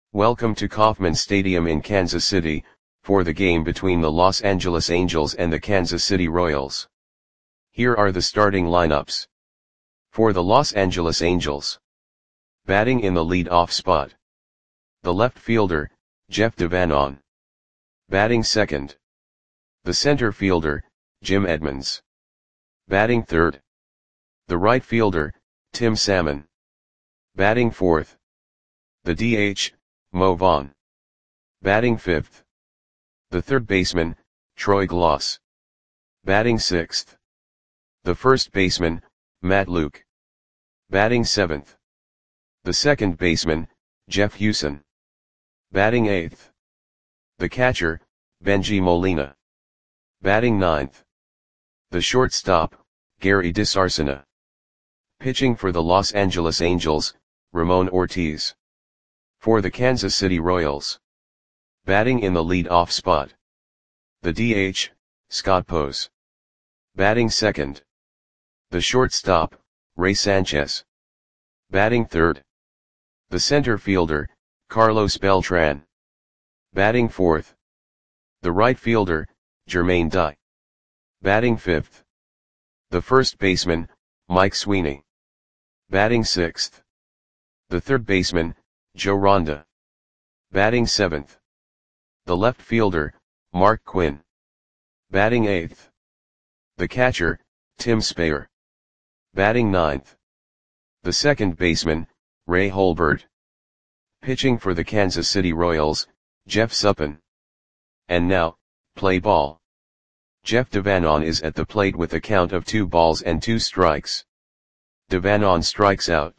Welcome to Kauffman Stadium in Kansas City, for the game between the Los Angeles Angels and the Kansas City Royals. Here are the starting lineups. For the Los Angeles Angels. Batting in the lead-off spot. The left fielder, Jeff Devanon. Batting second. The center fielder, Jim Edmonds. Batting third. The right fielder, Tim Salmon. Batting fourth. The DH, Mo Vaughn. Batting fifth. The third baseman, Troy Glaus. Batting sixth. The first baseman, Matt Luke. Batting seventh. The second baseman, Jeff Hewson. Batting eighth. The catcher, Bengie Molina. Batting ninth. The shortstop, Gary DiSarcina. Pitching for the Los Angeles Angels, Ramon Ortiz. For the Kansas City Royals. Batting in the lead-off spot. The DH, Scott Pose. Batting second. The shortstop, Ray Sanchez. Batting third. The center fielder, Carlos Beltran. Batting fourth. The right fielder, Jermaine Dye. Batting fifth. The first baseman, Mike Sweeney. Batting sixth. The third baseman, Joe Ronda. Batting seventh. The left fielder, Mark Quinn. Batting eighth. The catcher, Tim Speyer. Batting ninth. The second baseman, Ray Holbert. Pitching for the Kansas City Royals, Jeff Suppan. And now, play ball. Jeff Devanon is at the plate with a count of 2 balls and 2 strikes. Devanon strikes out.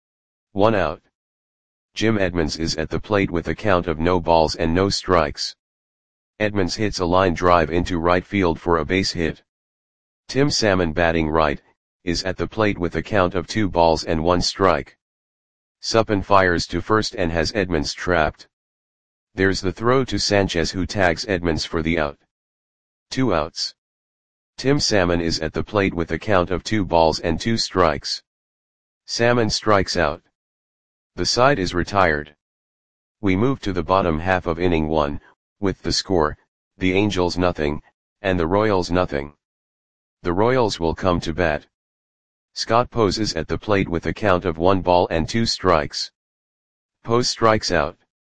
1 out. Jim Edmonds is at the plate with a count of no balls and no strikes. Edmonds hits a line drive into right field for a base hit. Tim Salmon, batting right, is at the plate with a count of 2 balls and 1 strike. Suppan fires to first and has Edmonds trapped. There's the throw to Sanchez, who tags Edmonds for the out. 2 outs. Tim Salmon is at the plate with a count of 2 balls and 2 strikes. Salmon strikes out. The side is retired. We move to the bottom half of inning 1, with the score, the Angels nothing, and the Royals nothing. The Royals will come to bat. Scott Pose is at the plate with a count of 1 ball and 2 strikes. Pose strikes out.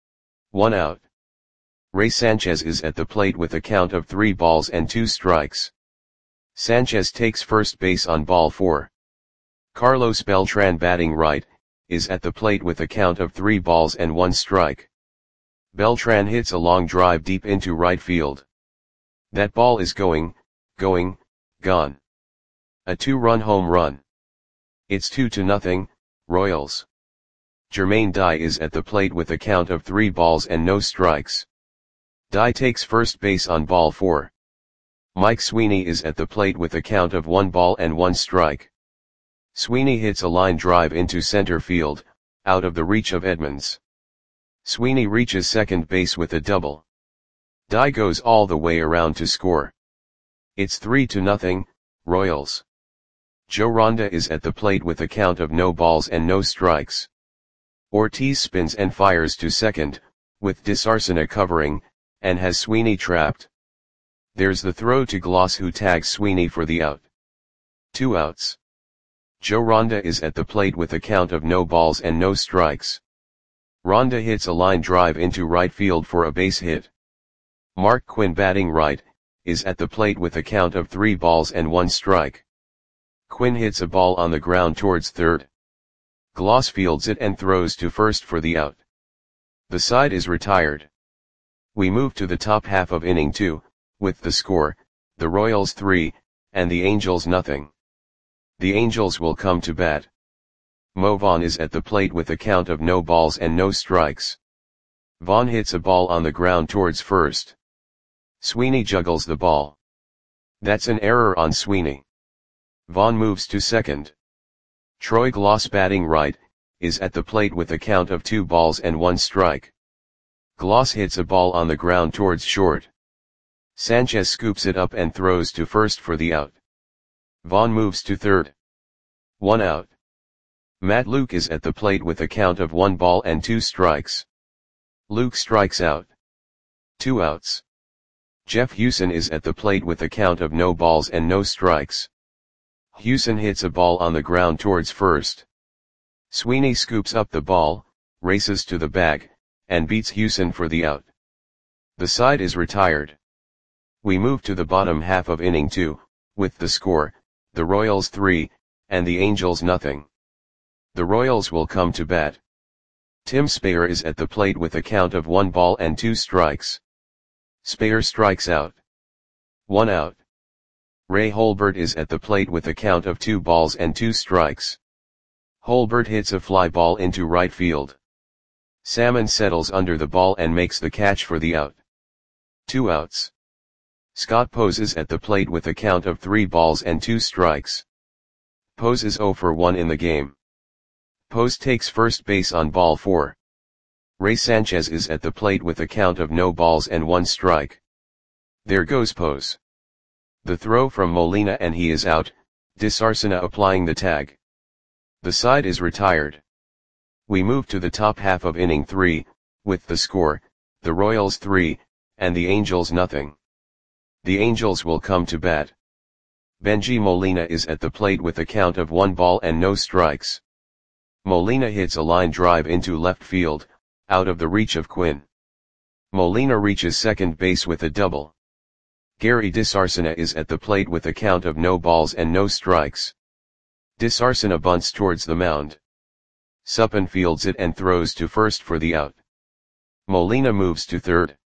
1 out. Ray Sanchez is at the plate with a count of 3 balls and 2 strikes. Sanchez takes first base on ball 4. Carlos Beltran, batting right, is at the plate with a count of 3 balls and 1 strike. Beltran hits a long drive deep into right field. That ball is gone. A 2-run home run. It's 2-0, Royals. Jermaine Dye is at the plate with a count of 3 balls and no strikes. Dye takes first base on ball 4. Mike Sweeney is at the plate with a count of 1 ball and 1 strike. Sweeney hits a line drive into center field, out of the reach of Edmonds. Sweeney reaches second base with a double. Dye goes all the way around to score. It's 3-0, Royals. Joe Ronda is at the plate with a count of no balls and no strikes. Ortiz spins and fires to second, with DiSarcina covering, and has Sweeney trapped. There's the throw to Glaus, who tags Sweeney for the out. 2 outs. Joe Ronda is at the plate with a count of no balls and no strikes. Ronda hits a line drive into right field for a base hit. Mark Quinn, batting right, is at the plate with a count of 3 balls and 1 strike. Quinn hits a ball on the ground towards third. Glaus fields it and throws to first for the out. The side is retired. We move to the top half of inning 2, with the score, the Royals 3, and the Angels nothing. The Angels will come to bat. Mo Vaughn is at the plate with a count of no balls and no strikes. Vaughn hits a ball on the ground towards first. Sweeney juggles the ball. That's an error on Sweeney. Vaughn moves to second. Troy Glaus, batting right, is at the plate with a count of 2 balls and 1 strike. Glaus hits a ball on the ground towards short. Sanchez scoops it up and throws to first for the out. Vaughn moves to third. 1 out. Matt Luke is at the plate with a count of 1 ball and 2 strikes. Luke strikes out. 2 outs. Jeff Hewson is at the plate with a count of no balls and no strikes. Hewson hits a ball on the ground towards first. Sweeney scoops up the ball, races to the bag, and beats Hewson for the out. The side is retired. We move to the bottom half of inning 2, with the score, the Royals 3, and the Angels nothing. The Royals will come to bat. Tim Speyer is at the plate with a count of 1 ball and 2 strikes. Speyer strikes out. 1 out. Ray Holbert is at the plate with a count of 2 balls and 2 strikes. Holbert hits a fly ball into right field. Salmon settles under the ball and makes the catch for the out. 2 outs. Scott Pose is at the plate with a count of 3 balls and 2 strikes. Pose is 0 for 1 in the game. Pose takes first base on ball 4. Ray Sanchez is at the plate with a count of no balls and 1 strike. There goes Pose. The throw from Molina and he is out, DeSarcina applying the tag. The side is retired. We move to the top half of inning 3, with the score, the Royals 3, and the Angels nothing. The Angels will come to bat. Benji Molina is at the plate with a count of 1 ball and no strikes. Molina hits a line drive into left field, out of the reach of Quinn. Molina reaches second base with a double. Gary DeSarcina is at the plate with a count of no balls and no strikes. DeSarcina bunts towards the mound. Suppan fields it and throws to first for the out. Molina moves to third.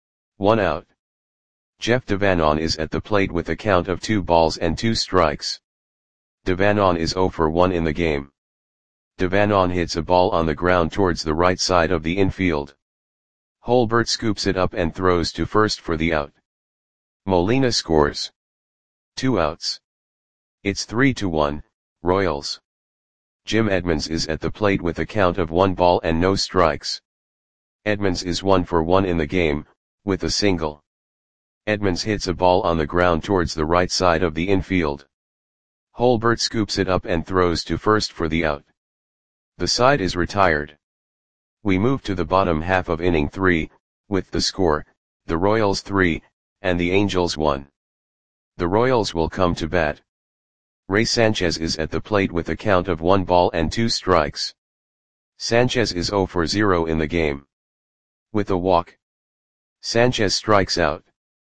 1 out. Jeff Devanon is at the plate with a count of 2 balls and 2 strikes. Devanon is 0 for 1 in the game. Devanon hits a ball on the ground towards the right side of the infield. Holbert scoops it up and throws to first for the out. Molina scores. 2 outs. It's 3-1, Royals. Jim Edmonds is at the plate with a count of 1 ball and no strikes. Edmonds is 1 for 1 in the game, with a single. Edmonds hits a ball on the ground towards the right side of the infield. Holbert scoops it up and throws to first for the out. The side is retired. We move to the bottom half of inning 3, with the score, the Royals 3, and the Angels 1. The Royals will come to bat. Ray Sanchez is at the plate with a count of 1 ball and 2 strikes. Sanchez is 0 for 0 in the game. With a walk. Sanchez strikes out.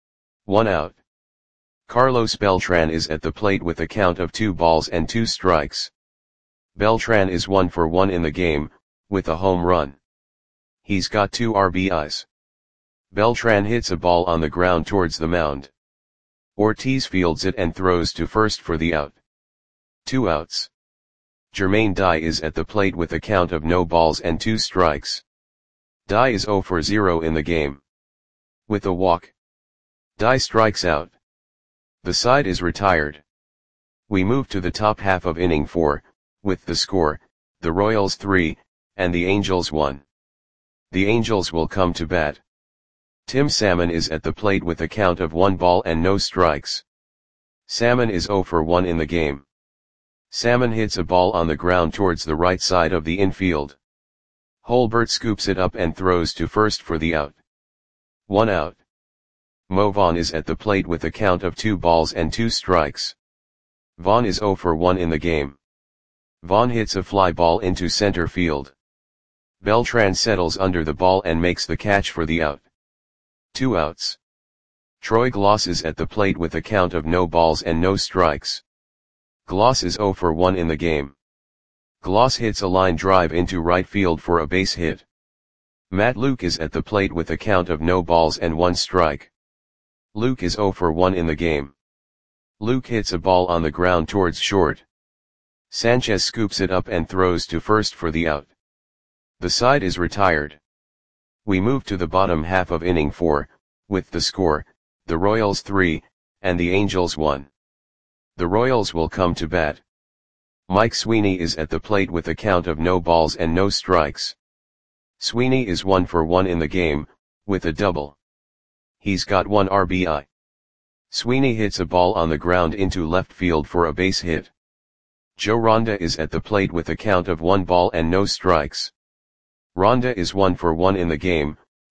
1 out. Carlos Beltran is at the plate with a count of 2 balls and 2 strikes. Beltran is 1 for 1 in the game, with a home run. He's got 2 RBIs. Beltran hits a ball on the ground towards the mound. Ortiz fields it and throws to first for the out. 2 outs. Jermaine Dye is at the plate with a count of no balls and 2 strikes. Dye is 0 for 0 in the game. With a walk. Dye strikes out. The side is retired. We move to the top half of inning 4, with the score, the Royals 3, and the Angels 1. The Angels will come to bat. Tim Salmon is at the plate with a count of 1 ball and no strikes. Salmon is 0 for 1 in the game. Salmon hits a ball on the ground towards the right side of the infield. Holbert scoops it up and throws to first for the out. 1 out. Mo Vaughn is at the plate with a count of 2 balls and 2 strikes. Vaughn is 0 for 1 in the game. Vaughn hits a fly ball into center field. Beltran settles under the ball and makes the catch for the out. 2 outs. Troy Gloss is at the plate with a count of no balls and no strikes. Gloss is 0 for 1 in the game. Gloss hits a line drive into right field for a base hit. Matt Luke is at the plate with a count of no balls and 1 strike. Luke is 0 for 1 in the game. Luke hits a ball on the ground towards short. Sanchez scoops it up and throws to first for the out. The side is retired. We move to the bottom half of inning 4, with the score, the Royals 3, and the Angels 1. The Royals will come to bat. Mike Sweeney is at the plate with a count of no balls and no strikes. Sweeney is 1 for 1 in the game, with a double. He's got 1 RBI. Sweeney hits a ball on the ground into left field for a base hit. Joe Ronda is at the plate with a count of 1 ball and no strikes. Ronda is 1 for 1 in the game,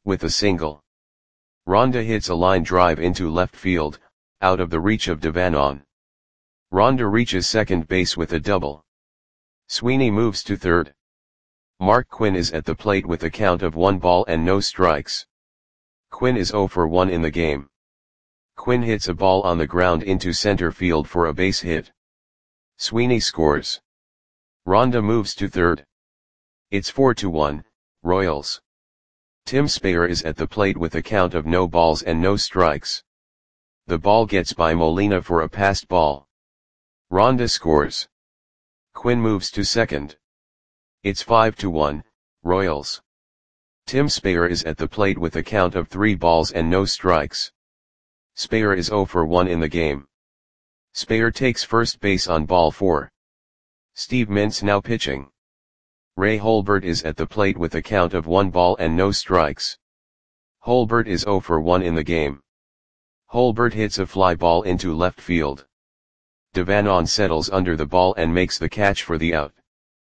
with a single. Rhonda hits a line drive into left field, out of the reach of Devanon. Rhonda reaches second base with a double. Sweeney moves to third. Mark Quinn is at the plate with a count of 1 ball and no strikes. Quinn is 0 for 1 in the game. Quinn hits a ball on the ground into center field for a base hit. Sweeney scores. Rhonda moves to third. It's 4-1, Royals. Tim Speyer is at the plate with a count of no balls and no strikes. The ball gets by Molina for a passed ball. Rhonda scores. Quinn moves to second. It's 5-1, Royals. Tim Speyer is at the plate with a count of 3 balls and no strikes. Speyer is 0 for 1 in the game. Speyer takes first base on ball 4. Steve Mintz now pitching. Ray Holbert is at the plate with a count of 1 ball and no strikes. Holbert is 0 for 1 in the game. Holbert hits a fly ball into left field. Devanon settles under the ball and makes the catch for the out.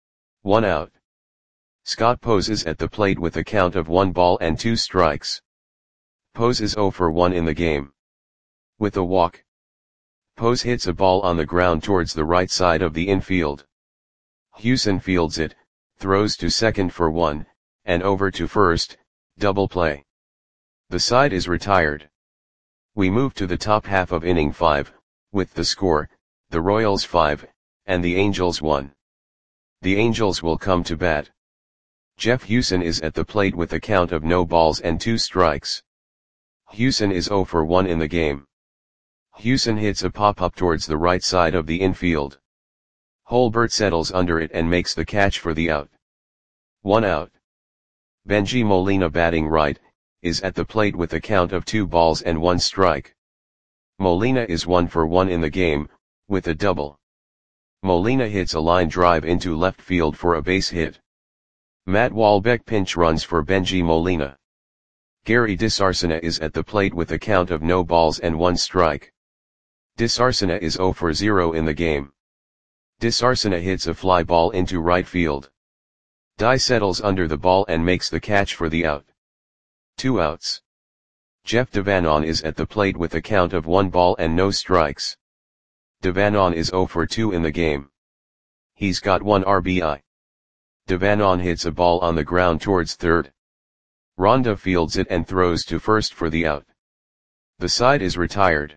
1 out. Scott Pose is at the plate with a count of 1 ball and 2 strikes. Pose is 0 for 1 in the game. With a walk, Pose hits a ball on the ground towards the right side of the infield. Hewson fields it, throws to second for 1, and over to first, double play. The side is retired. We move to the top half of inning 5, with the score, the Royals 5, and the Angels 1. The Angels will come to bat. Jeff Hewson is at the plate with a count of no balls and 2 strikes. Hewson is 0 for 1 in the game. Hewson hits a pop-up towards the right side of the infield. Holbert settles under it and makes the catch for the out. 1 out. Bengie Molina, batting right, is at the plate with a count of 2 balls and 1 strike. Molina is 1 for 1 in the game, with a double. Molina hits a line drive into left field for a base hit. Matt Wahlbeck pinch runs for Bengie Molina. Gary DeSarcina is at the plate with a count of no balls and 1 strike. DeSarcina is 0 for 0 in the game. DeSarcina hits a fly ball into right field. Dye settles under the ball and makes the catch for the out. 2 outs. Jeff Devanon is at the plate with a count of 1 ball and no strikes. Devanon is 0 for 2 in the game. He's got 1 RBI. Devanon hits a ball on the ground towards third. Rhonda fields it and throws to first for the out. The side is retired.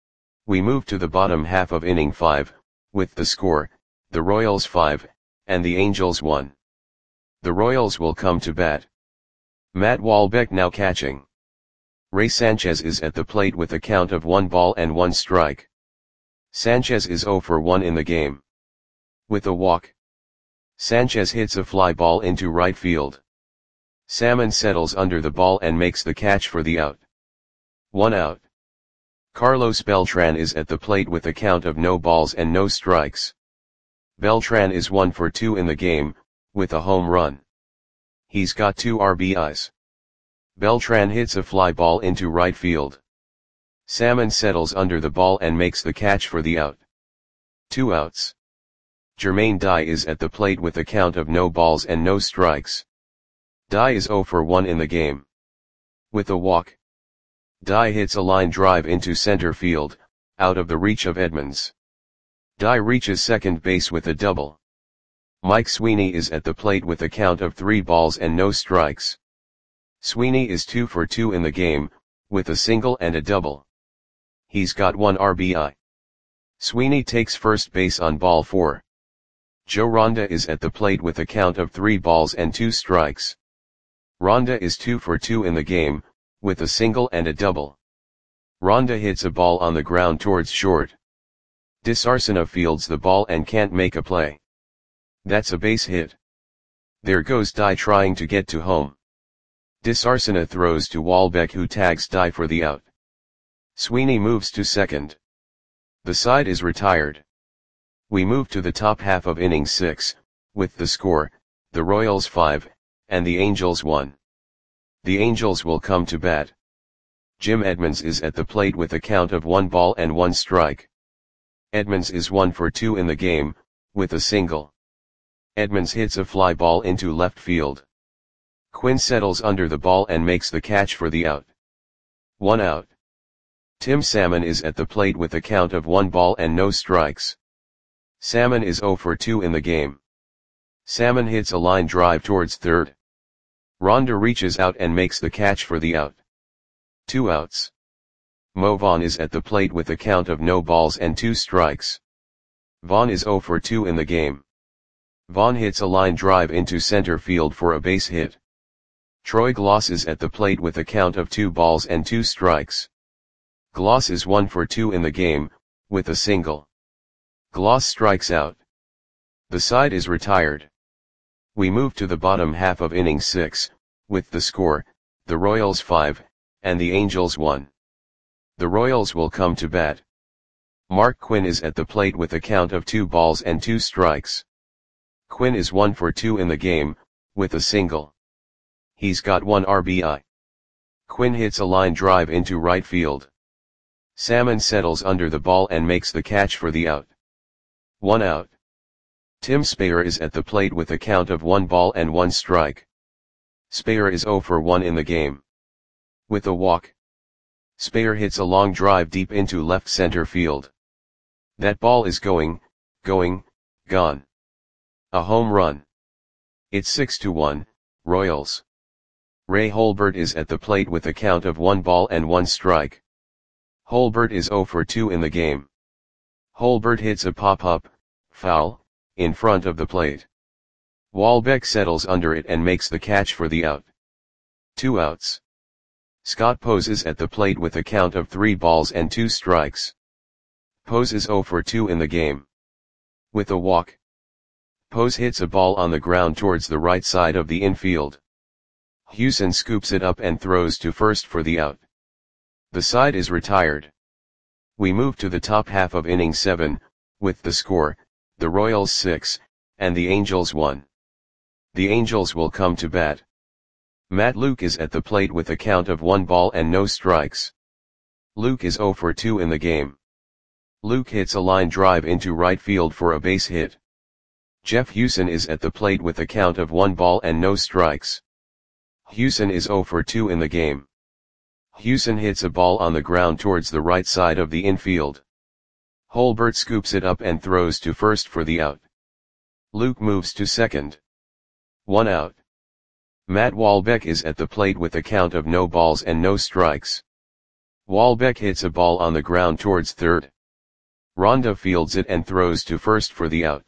We move to the bottom half of inning 5, with the score, the Royals 5, and the Angels 1. The Royals will come to bat. Matt Wahlbeck now catching. Ray Sanchez is at the plate with a count of 1 ball and 1 strike. Sanchez is 0 for 1 in the game. With a walk, Sanchez hits a fly ball into right field. Salmon settles under the ball and makes the catch for the out. 1 out. Carlos Beltran is at the plate with a count of no balls and no strikes. Beltran is 1 for 2 in the game, with a home run. He's got 2 RBIs. Beltran hits a fly ball into right field. Salmon settles under the ball and makes the catch for the out. 2 outs. Jermaine Dye is at the plate with a count of no balls and no strikes. Dye is 0 for 1 in the game. With a walk, Dye hits a line drive into center field, out of the reach of Edmonds. Dye reaches second base with a double. Mike Sweeney is at the plate with a count of 3 balls and no strikes. Sweeney is 2 for 2 in the game, with a single and a double. He's got 1 RBI. Sweeney takes first base on ball 4. Joe Rhonda is at the plate with a count of 3 balls and 2 strikes. Rhonda is 2 for 2 in the game, with a single and a double. Rhonda hits a ball on the ground towards short. DeSarcina fields the ball and can't make a play. That's a base hit. There goes Dye trying to get to home. DeSarcina throws to Wahlbeck, who tags Dye for the out. Sweeney moves to second. The side is retired. We move to the top half of inning 6, with the score, the Royals 5, and the Angels 1. The Angels will come to bat. Jim Edmonds is at the plate with a count of 1 ball and 1 strike. Edmonds is 1 for 2 in the game, with a single. Edmonds hits a fly ball into left field. Quinn settles under the ball and makes the catch for the out. 1 out. Tim Salmon is at the plate with a count of 1 ball and no strikes. Salmon is 0 for 2 in the game. Salmon hits a line drive towards third. Rhonda reaches out and makes the catch for the out. 2 outs. Mo Vaughn is at the plate with a count of no balls and 2 strikes. Vaughn is 0 for 2 in the game. Vaughn hits a line drive into center field for a base hit. Troy Gloss is at the plate with a count of 2 balls and 2 strikes. Gloss is 1 for 2 in the game, with a single. Gloss strikes out. The side is retired. We move to the bottom half of inning 6, with the score, the Royals 5, and the Angels 1. The Royals will come to bat. Mark Quinn is at the plate with a count of 2 balls and 2 strikes. Quinn is 1 for 2 in the game, with a single. He's got 1 RBI. Quinn hits a line drive into right field. Salmon settles under the ball and makes the catch for the out. 1 out. Tim Spayer is at the plate with a count of 1 ball and 1 strike. Spayer is 0 for 1 in the game. With a walk. Spayer hits a long drive deep into left center field. That ball is gone. A home run. It's 6-1, Royals. Ray Holbert is at the plate with a count of 1 ball and 1 strike. Holbert is 0 for 2 in the game. Holbert hits a pop-up, foul, in front of the plate. Walbeck settles under it and makes the catch for the out. 2 outs. Scott Pose is at the plate with a count of 3 balls and 2 strikes. Pose is 0 for 2 in the game. With a walk. Pose hits a ball on the ground towards the right side of the infield. Hewson scoops it up and throws to first for the out. The side is retired. We move to the top half of inning 7, with the score, the Royals 6, and the Angels 1. The Angels will come to bat. Matt Luke is at the plate with a count of 1 ball and no strikes. Luke is 0 for 2 in the game. Luke hits a line drive into right field for a base hit. Jeff Hewson is at the plate with a count of 1 ball and no strikes. Hewson is 0 for 2 in the game. Hewson hits a ball on the ground towards the right side of the infield. Holbert scoops it up and throws to first for the out. Luke moves to second. 1 out. Matt Walbeck is at the plate with a count of no balls and no strikes. Walbeck hits a ball on the ground towards third. Rhonda fields it and throws to first for the out.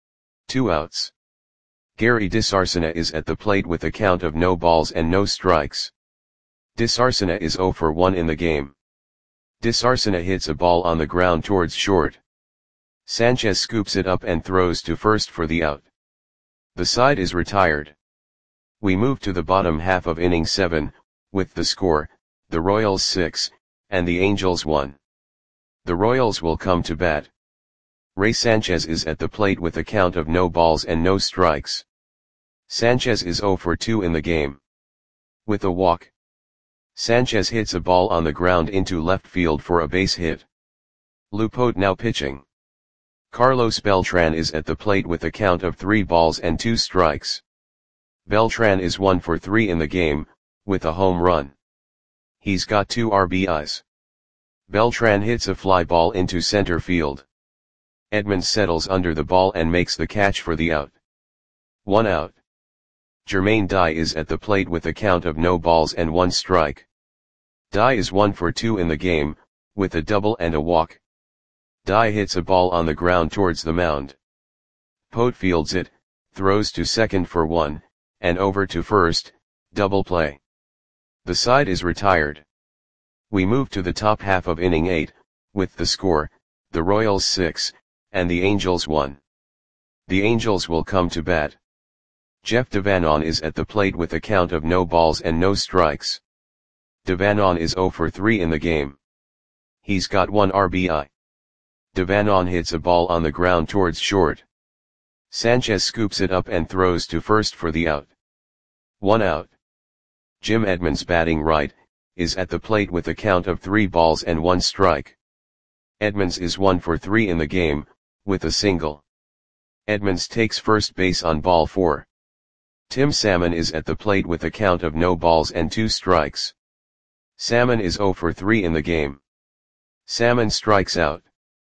2 outs. Gary DeSarcina is at the plate with a count of no balls and no strikes. DeSarcina is 0 for 1 in the game. DeSarcina hits a ball on the ground towards short. Sanchez scoops it up and throws to first for the out. The side is retired. We move to the bottom half of inning 7, with the score, the Royals 6, and the Angels 1. The Royals will come to bat. Ray Sanchez is at the plate with a count of no balls and no strikes. Sanchez is 0 for 2 in the game. With a walk. Sanchez hits a ball on the ground into left field for a base hit. Lupote now pitching. Carlos Beltran is at the plate with a count of 3 balls and 2 strikes. Beltran is 1 for 3 in the game, with a home run. He's got 2 RBIs. Beltran hits a fly ball into center field. Edmonds settles under the ball and makes the catch for the out. 1 out. Jermaine Dye is at the plate with a count of no balls and 1 strike. Dye is 1 for 2 in the game, with a double and a walk. Dye hits a ball on the ground towards the mound. Pote fields it, throws to second for 1, and over to first, double play. The side is retired. We move to the top half of inning 8, with the score, the Royals 6, and the Angels 1. The Angels will come to bat. Jeff Devanon is at the plate with a count of no balls and no strikes. Devanon is 0 for 3 in the game. He's got 1 RBI. Devanon hits a ball on the ground towards short. Sanchez scoops it up and throws to first for the out. 1 out. Jim Edmonds, batting right, is at the plate with a count of 3 balls and 1 strike. Edmonds is 1 for 3 in the game, with a single. Edmonds takes first base on ball 4. Tim Salmon is at the plate with a count of no balls and 2 strikes. Salmon is 0 for 3 in the game. Salmon strikes out.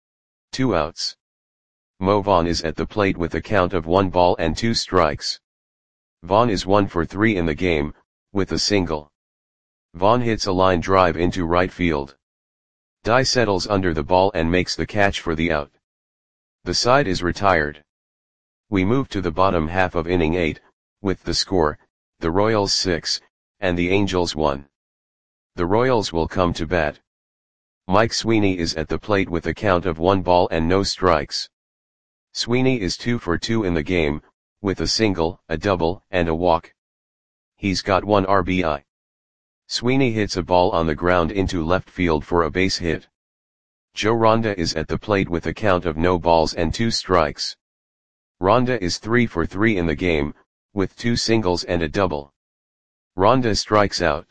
2 outs. Mo Vaughn is at the plate with a count of 1 ball and 2 strikes. Vaughn is 1 for 3 in the game, with a single. Vaughn hits a line drive into right field. Dye settles under the ball and makes the catch for the out. The side is retired. We move to the bottom half of inning 8, with the score, the Royals 6, and the Angels 1. The Royals will come to bat. Mike Sweeney is at the plate with a count of 1 ball and no strikes. Sweeney is 2 for 2 in the game, with a single, a double, and a walk. He's got 1 RBI. Sweeney hits a ball on the ground into left field for a base hit. Joe Ronda is at the plate with a count of no balls and 2 strikes. Ronda is 3 for 3 in the game, with 2 singles and a double. Ronda strikes out.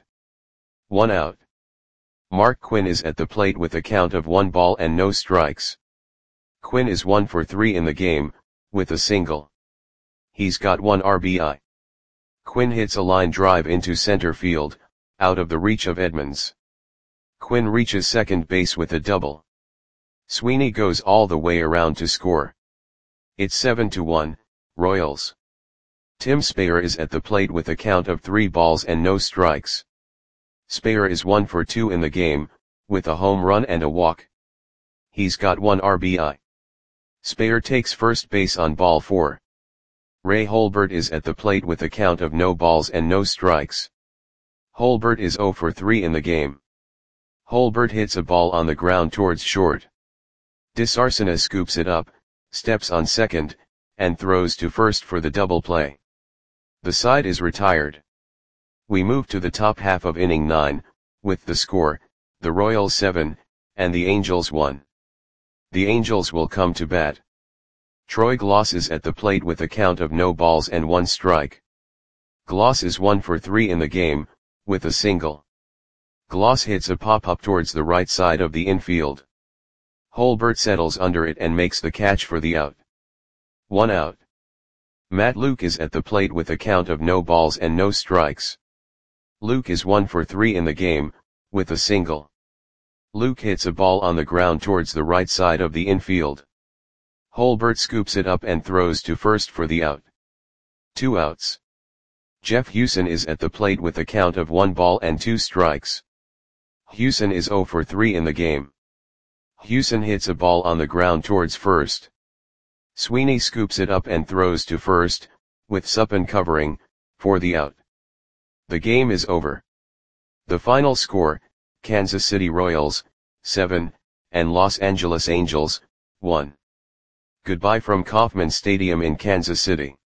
1 out. Mark Quinn is at the plate with a count of 1 ball and no strikes. Quinn is 1 for 3 in the game, with a single. He's got 1 RBI. Quinn hits a line drive into center field, out of the reach of Edmonds. Quinn reaches second base with a double. Sweeney goes all the way around to score. It's 7-1, Royals. Tim Speyer is at the plate with a count of 3 balls and no strikes. Speyer is 1 for 2 in the game, with a home run and a walk. He's got 1 RBI. Speyer takes first base on ball 4. Ray Holbert is at the plate with a count of no balls and no strikes. Holbert is 0 for 3 in the game. Holbert hits a ball on the ground towards short. DeSarcina scoops it up, steps on second, and throws to first for the double play. The side is retired. We move to the top half of inning 9, with the score, the Royals 7, and the Angels 1. The Angels will come to bat. Troy Gloss is at the plate with a count of no balls and 1 strike. Gloss is 1 for 3 in the game, with a single. Gloss hits a pop-up towards the right side of the infield. Holbert settles under it and makes the catch for the out. 1 out. Matt Luke is at the plate with a count of no balls and no strikes. Luke is 1 for 3 in the game, with a single. Luke hits a ball on the ground towards the right side of the infield. Holbert scoops it up and throws to first for the out. 2 outs. Jeff Hewson is at the plate with a count of 1 ball and 2 strikes. Hewson is 0 for 3 in the game. Hewson hits a ball on the ground towards first. Sweeney scoops it up and throws to first, with Suppan covering, for the out. The game is over. The final score, Kansas City Royals, 7, and Los Angeles Angels, 1. Goodbye from Kauffman Stadium in Kansas City.